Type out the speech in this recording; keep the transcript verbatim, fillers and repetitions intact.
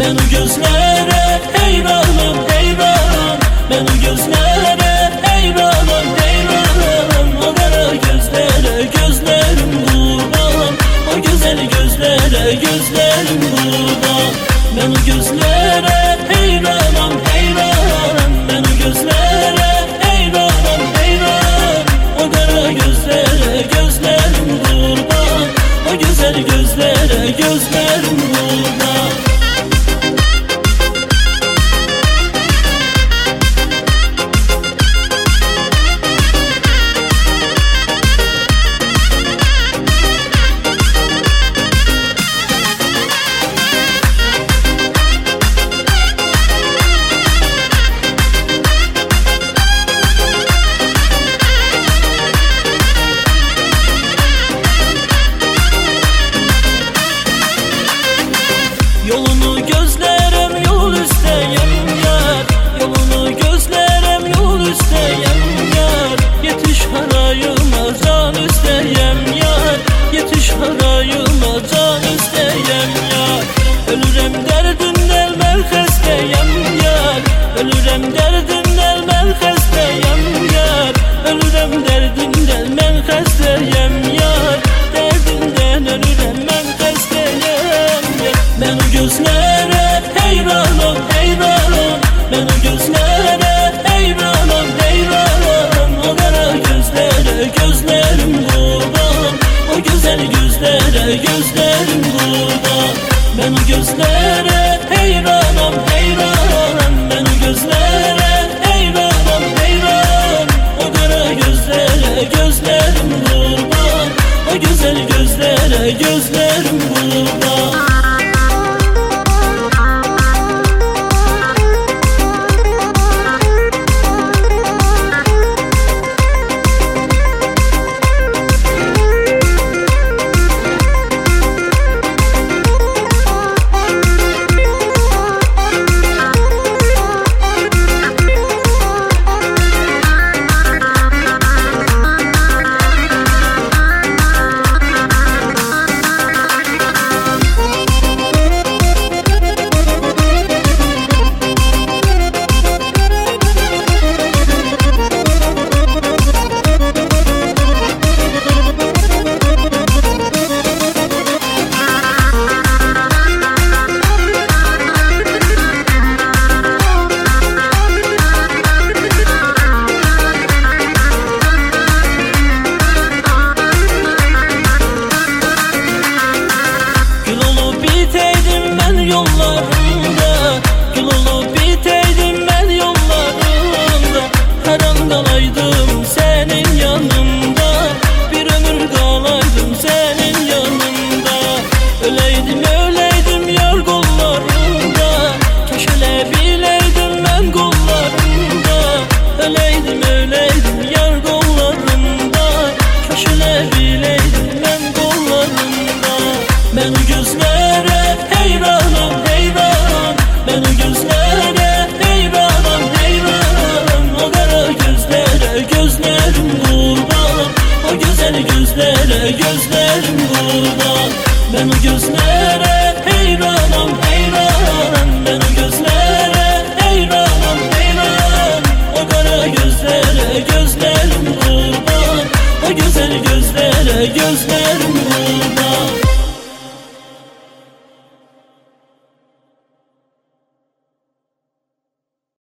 Ben o gözlere heyranım, heyran. Ben o gözlere heyranım, heyran. O kara gözlere gözlerim kurban. O güzel gözlere gözlerim kurban. Ben o gözlere heyranım, heyran. Ben o gözlere heyranım, heyran. O kara gözlere gözlerim kurban. O güzel gözlere gözlerim kurban. Yolunu gözlerim yol isteyem yar. Yolunu gözlerim yol isteyem yar. Yetiş harayıma can isteyem yar. Yetiş harayıma can isteyem yar. Ölürem derdinden ben hastayım yar. Ölürem derdinden ben hastayım yar. Ölürem derdinden ben hastayım yar. Derdinden ölürem ben hastayım yar. Ben o gözlere heyranım, heyranım. Ben o gözlere heyranım, heyranım. O kara gözlere gözlerim kurban. O güzel gözlere gözlerim kurban. Ben o gözlere heyranım, heyranım. Ben o gözlere heyranım, heyran. O kara gözlere gözlerim kurban. O güzel gözlere gözlerim